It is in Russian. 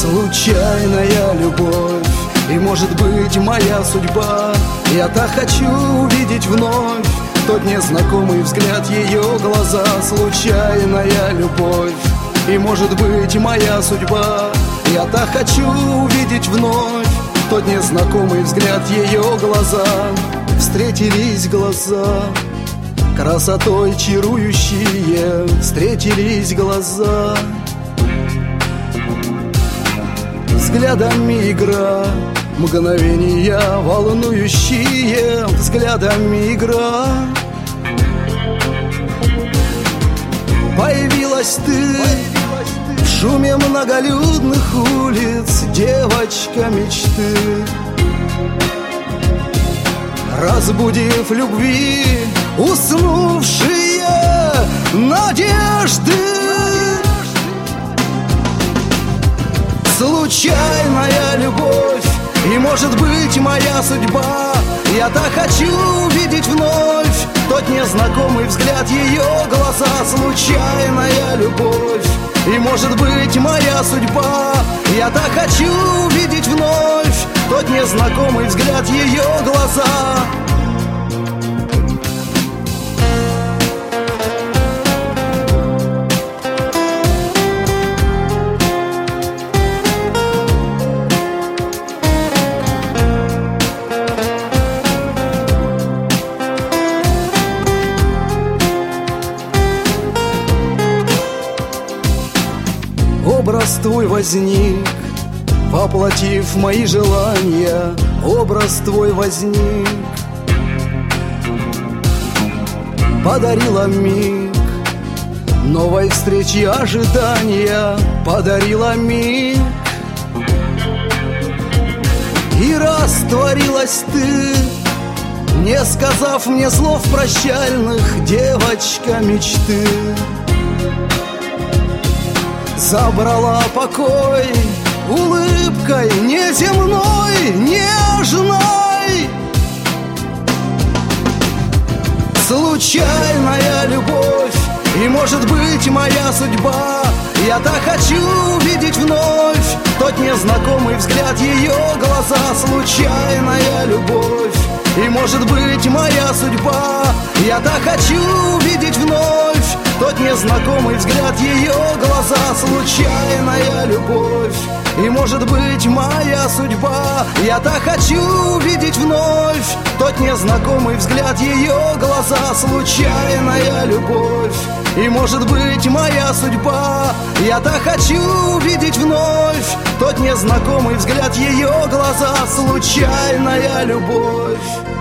Случайная любовь, и может быть моя судьба. Я так хочу увидеть вновь тот незнакомый взгляд, ее глаза. Случайная любовь, и может быть моя судьба. Я так хочу увидеть вновь тот незнакомый взгляд, ее глаза. Встретились глаза, красотой чарующие, встретились глаза. Взглядами игра, мгновения волнующие, взглядами игра. Появилась ты в шуме многолюдных улиц, девочка мечты. Разбудив любви уснувшие надежды. Случайная любовь, и может быть моя судьба. Я так хочу увидеть вновь тот незнакомый взгляд, ее глаза. Случайная любовь, и может быть моя судьба. Я так хочу увидеть вновь тот незнакомый взгляд, ее глаза. Образ твой возник, воплотив мои желания. Образ твой возник, подарила миг новой встречи, ожидания. Подарила миг, и растворилась ты, не сказав мне слов прощальных, девочка мечты. Забрала покой улыбкой неземной, нежной. Случайная любовь, и может быть моя судьба. Я так хочу увидеть вновь тот незнакомый взгляд, ее глаза. Случайная любовь, и может быть моя судьба. Я так хочу увидеть вновь тот незнакомый взгляд, ее глаза. Случайная любовь, и может быть моя судьба. Я так хочу увидеть вновь тот незнакомый взгляд, ее глаза. Случайная любовь, и может быть моя судьба. Я так хочу увидеть вновь тот незнакомый взгляд, ее глаза. Случайная любовь.